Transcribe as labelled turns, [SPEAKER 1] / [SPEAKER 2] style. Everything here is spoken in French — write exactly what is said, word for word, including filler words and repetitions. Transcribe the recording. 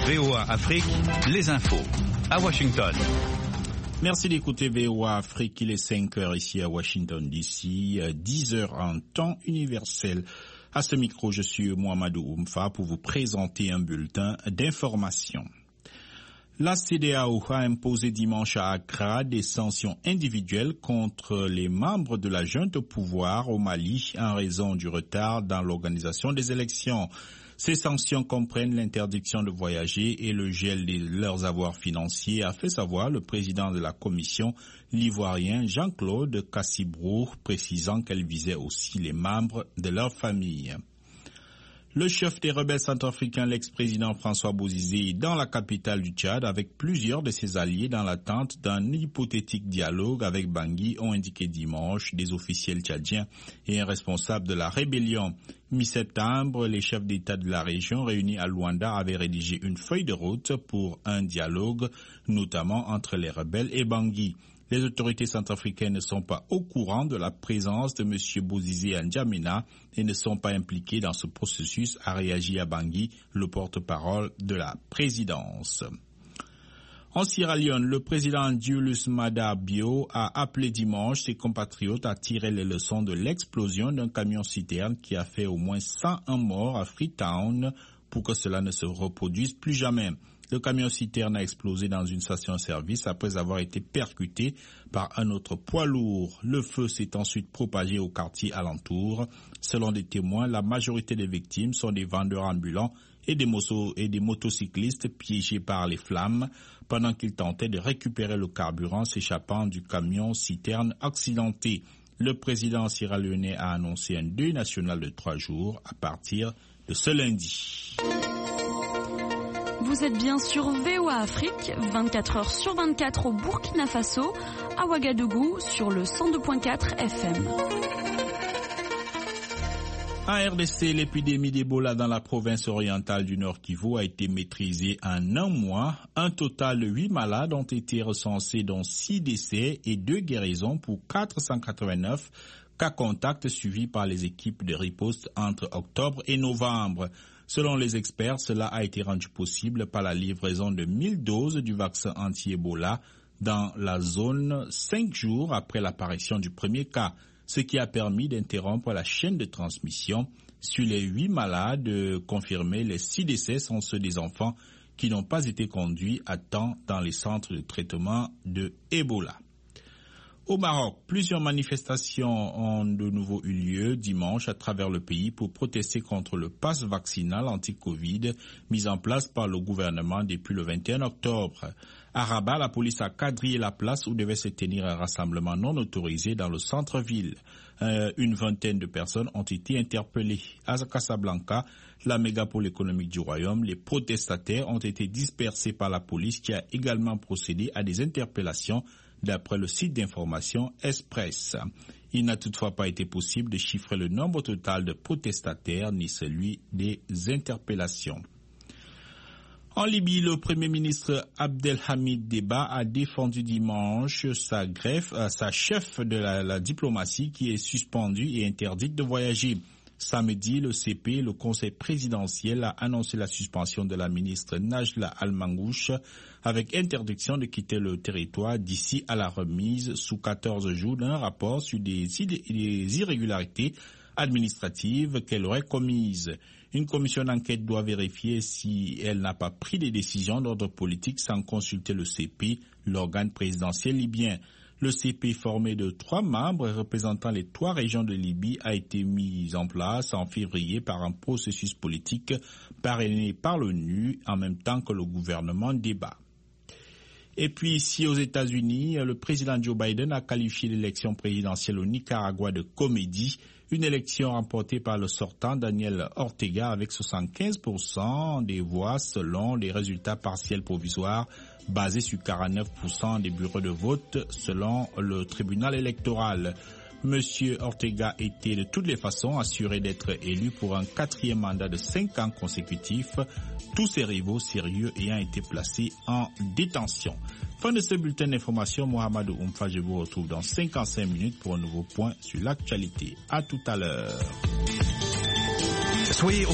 [SPEAKER 1] V O A Afrique, les infos. À Washington.
[SPEAKER 2] Merci d'écouter V O A Afrique. Il est cinq heures ici à Washington D C, dix heures en temps universel. À ce micro, je suis Mohamedou Oumfa pour vous présenter un bulletin d'information. La C D A O a imposé dimanche à Accra des sanctions individuelles contre les membres de la junte au pouvoir au Mali en raison du retard dans l'organisation des élections. Ces sanctions comprennent l'interdiction de voyager et le gel de leurs avoirs financiers, a fait savoir le président de la commission, l'ivoirien Jean-Claude Cassibrou, précisant qu'elle visait aussi les membres de leur famille. Le chef des rebelles centrafricains, l'ex-président François Bozizé, est dans la capitale du Tchad avec plusieurs de ses alliés dans l'attente d'un hypothétique dialogue avec Bangui, ont indiqué dimanche des officiels tchadiens et un responsable de la rébellion. Mi-septembre, les chefs d'État de la région réunis à Luanda avaient rédigé une feuille de route pour un dialogue, notamment entre les rebelles et Bangui. Les autorités centrafricaines ne sont pas au courant de la présence de M. Bozizé à N'Djamena et ne sont pas impliqués dans ce processus, a réagi à Bangui, le porte-parole de la présidence. En Sierra Leone, le président Julius Maada Bio a appelé dimanche ses compatriotes à tirer les leçons de l'explosion d'un camion-citerne qui a fait au moins cent un morts à Freetown pour que cela ne se reproduise plus jamais. Le camion-citerne a explosé dans une station-service après avoir été percuté par un autre poids lourd. Le feu s'est ensuite propagé au quartier alentour. Selon des témoins, la majorité des victimes sont des vendeurs ambulants et des, motos, et des motocyclistes piégés par les flammes pendant qu'ils tentaient de récupérer le carburant s'échappant du camion-citerne accidenté. Le président sierra-léonais a annoncé un deuil national de trois jours à partir de ce lundi.
[SPEAKER 3] Vous êtes bien sur V O A Afrique, vingt-quatre heures sur vingt-quatre au Burkina Faso, à Ouagadougou sur le cent deux virgule quatre F M.
[SPEAKER 2] En R D C, l'épidémie d'Ebola dans la province orientale du Nord Kivu a été maîtrisée en un mois. Un total de huit malades ont été recensés, dont six décès et deux guérisons pour quatre cent quatre-vingt-neuf cas contacts suivis par les équipes de riposte entre octobre et novembre. Selon les experts, cela a été rendu possible par la livraison de mille doses du vaccin anti-Ebola dans la zone cinq jours après l'apparition du premier cas, ce qui a permis d'interrompre la chaîne de transmission. Sur les huit malades confirmés, les six décès sont ceux des enfants qui n'ont pas été conduits à temps dans les centres de traitement de Ebola. Au Maroc, plusieurs manifestations ont de nouveau eu lieu dimanche à travers le pays pour protester contre le pass vaccinal anti-Covid mis en place par le gouvernement depuis le vingt et un octobre. À Rabat, la police a quadrillé la place où devait se tenir un rassemblement non autorisé dans le centre-ville. Euh, une vingtaine de personnes ont été interpellées. À Casablanca, la mégapole économique du royaume, les protestataires ont été dispersés par la police qui a également procédé à des interpellations d'après le site d'information Express. Il n'a toutefois pas été possible de chiffrer le nombre total de protestataires ni celui des interpellations. En Libye, le Premier ministre Abdelhamid Deba a défendu dimanche sa greffe, sa chef de la, la diplomatie qui est suspendue et interdite de voyager. Samedi, le C P, le Conseil présidentiel, a annoncé la suspension de la ministre Najla Al-Mangouche avec interdiction de quitter le territoire d'ici à la remise sous quatorze jours d'un rapport sur des, des irrégularités administratives qu'elle aurait commises. Une commission d'enquête doit vérifier si elle n'a pas pris des décisions d'ordre politique sans consulter le C P, l'organe présidentiel libyen. Le C P, formé de trois membres représentant les trois régions de Libye, a été mis en place en février par un processus politique parrainé par l'ONU en même temps que le gouvernement débat. Et puis ici aux États-Unis, le président Joe Biden a qualifié l'élection présidentielle au Nicaragua de comédie, une élection remportée par le sortant Daniel Ortega avec soixante-quinze pour cent des voix selon les résultats partiels provisoires basés sur quarante-neuf pour cent des bureaux de vote selon le tribunal électoral. Monsieur Ortega était de toutes les façons assuré d'être élu pour un quatrième mandat de cinq ans consécutifs, tous ses rivaux sérieux ayant été placés en détention. Fin de ce bulletin d'information, Mohamedou Oumfa, je vous retrouve dans cinquante-cinq minutes pour un nouveau point sur l'actualité. À tout à l'heure.
[SPEAKER 1] Soyez au